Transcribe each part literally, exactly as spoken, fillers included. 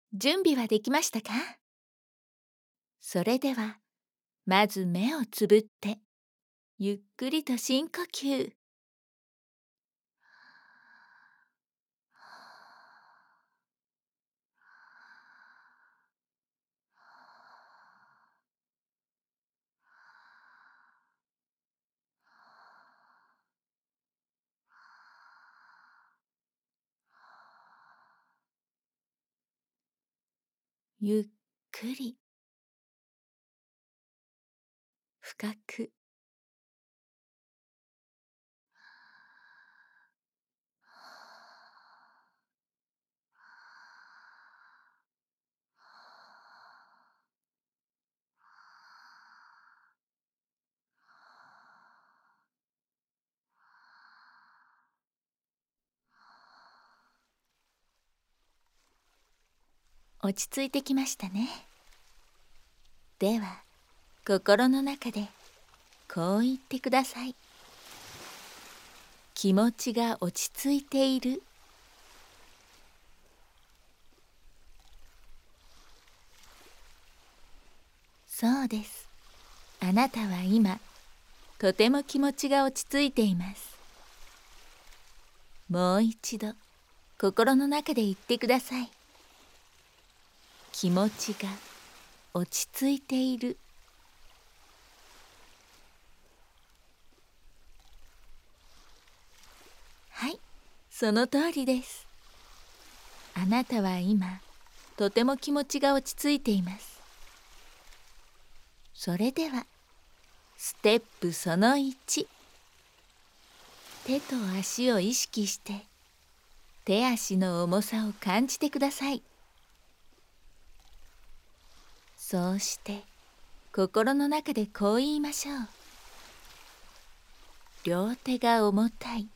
準備はできましたか？それでは、まず目をつぶって、ゆっくりと深呼吸。ゆっくり、深く。落ち着いてきましたね。では、心の中でこう言ってください。気持ちが落ち着いている。そうです。あなたは今、とても気持ちが落ち着いています。もう一度、心の中で言ってください。気持ちが落ち着いている。はい、その通りです。あなたは今、とても気持ちが落ち着いています。それでは、ステップそのいち。手と足を意識して、手足の重さを感じてください。そうして、心の中でこう言いましょう。両手が重たい。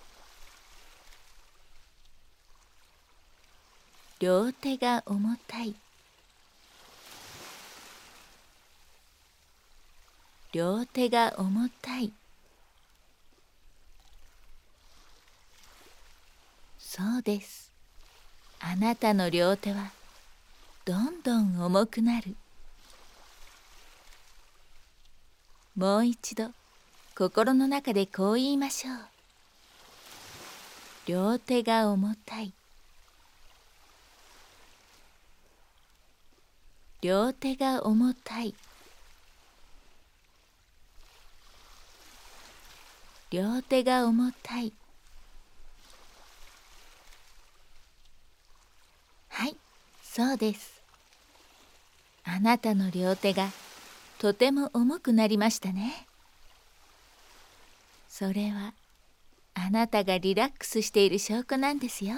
両手が重たい。両手が重たい。そうです。あなたの両手はどんどん重くなる。もう一度心の中でこう言いましょう。両手が重たい。両手が重たい。両手が重たい。はい、そうです。あなたの両手がとても重くなりましたね。それはあなたがリラックスしている証拠なんですよ。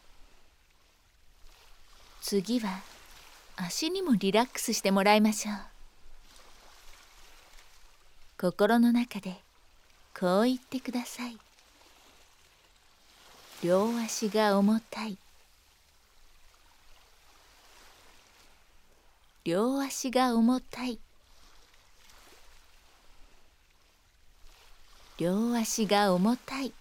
次は足にもリラックスしてもらいましょう。心の中でこう言ってください。両足が重たい。両足が重たい。両足が重たい。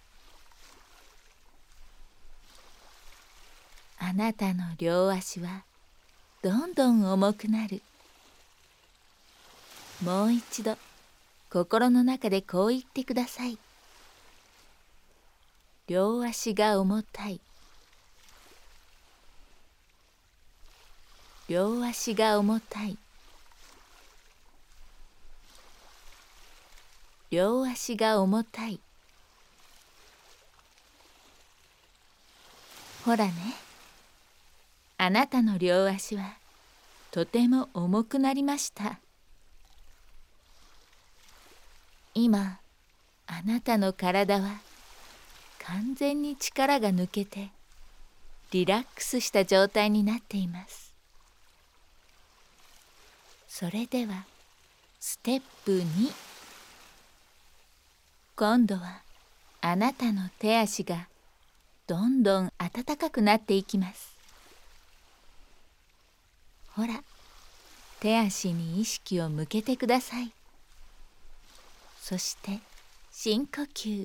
あなたの両足はどんどん重くなる。もう一度心の中でこう言ってください。両足が重たい。両足が重たい。両足が重たい。ほらね、あなたの両足はとても重くなりました。今、あなたの体は完全に力が抜けてリラックスした状態になっています。それではステップに。今度はあなたの手足がどんどん暖かくなっていきます。ほら、手足に意識を向けてください。そして深呼吸。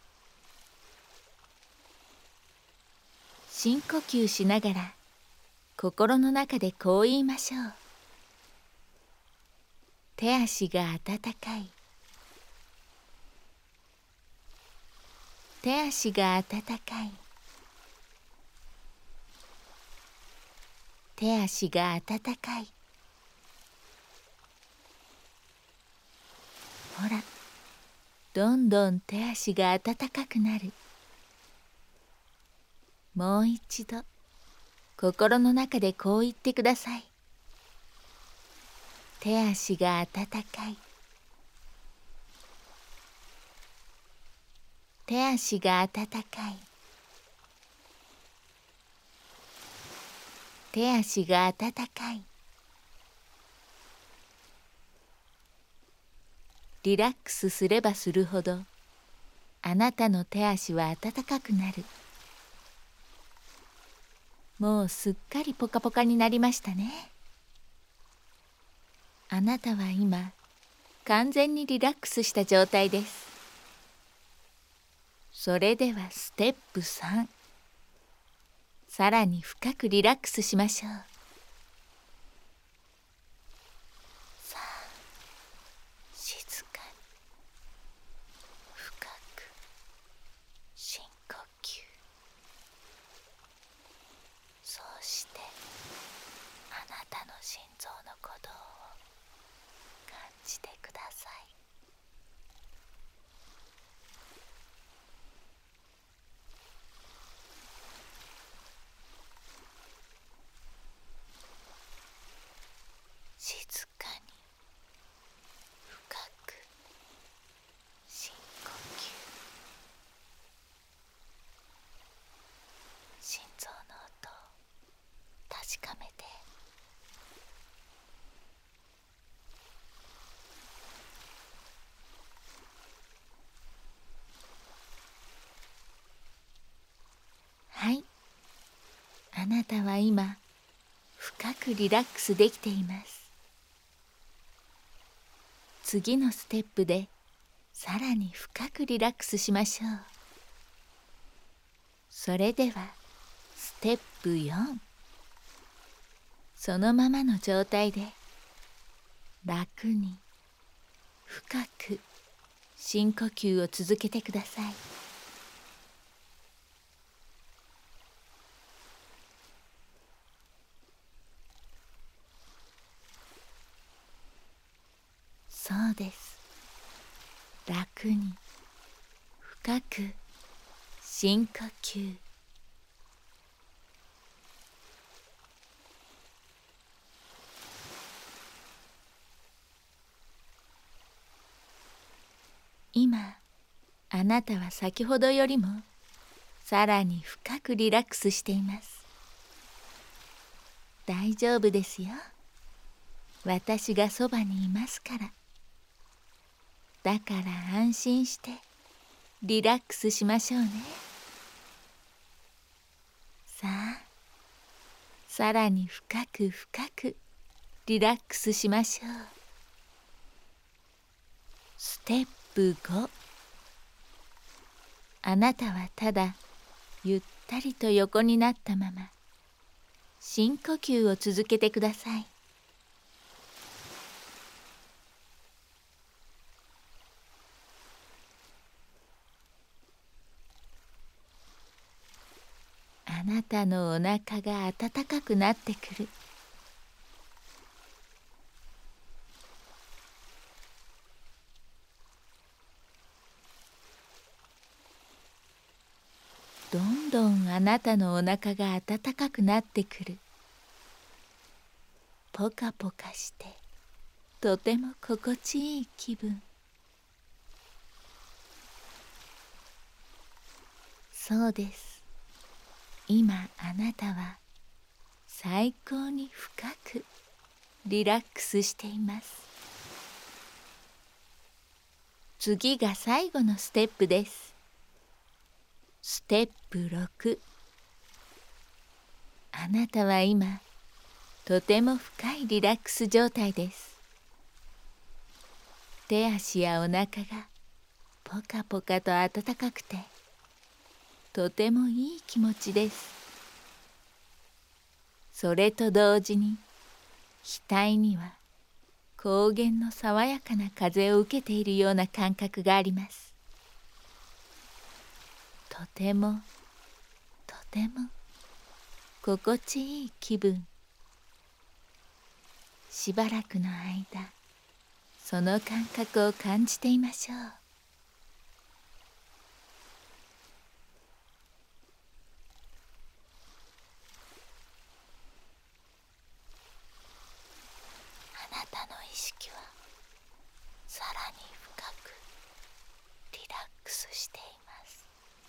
深呼吸しながら心の中でこう言いましょう。手足が温かい。手足が温かい。手足が温かい。ほら、どんどん手足が温かくなる。もう一度心の中でこう言ってください。手足が温かい。手足が温かい。手足が温かい。リラックスすればするほど、あなたの手足は温かくなる。もうすっかりポカポカになりましたね。あなたは今、完全にリラックスした状態です。それではステップさん。さらに深くリラックスしましょう。さあ、静かに深く深呼吸。そうしてあなたの心臓の鼓動を感じてください。静かに深く深呼吸。心臓の音を確かめて。はい、あなたは今深くリラックスできています。次のステップでさらに深くリラックスしましょう。それではステップよん。そのままの状態で楽に深く深呼吸を続けてください。そうです。楽に深く深呼吸。今あなたは先ほどよりもさらに深くリラックスしています。大丈夫ですよ。私がそばにいますから。だから安心してリラックスしましょうね。さあ、さらに深く深くリラックスしましょう。ステップご。あなたはただゆったりと横になったまま深呼吸を続けてください。あなたのお腹が温かくなってくる。どんどんあなたのお腹が温かくなってくる。ポカポカしてとても心地いい気分。そうです。今あなたは最高に深くリラックスしています。次が最後のステップです。ステップろく。あなたは今とても深いリラックス状態です。手足やお腹がポカポカと温かくてとてもいい気持ちです。 それと同時に額には高原の爽やかな風を受けているような感覚があります。とてもとても心地いい気分。しばらくの間、その感覚を感じていましょう。あなたの意識はさらに深くリラックスしています。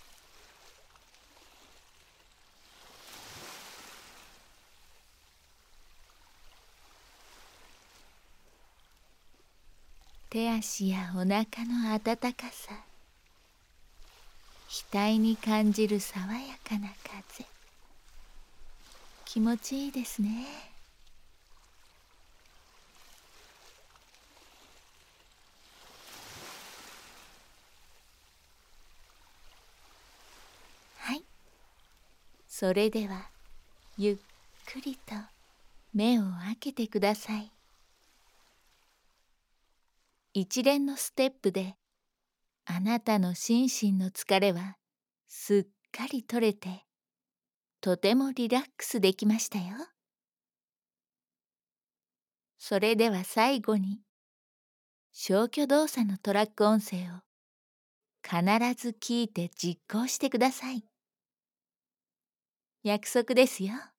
手足やお腹の温かさ、額に感じる爽やかな風、気持ちいいですね。はい、それではゆっくりと目を開けてください。一連のステップであなたの心身の疲れはすっかり取れて、とてもリラックスできましたよ。それでは最後に消去動作のトラック音声を必ず聞いて実行してください。約束ですよ。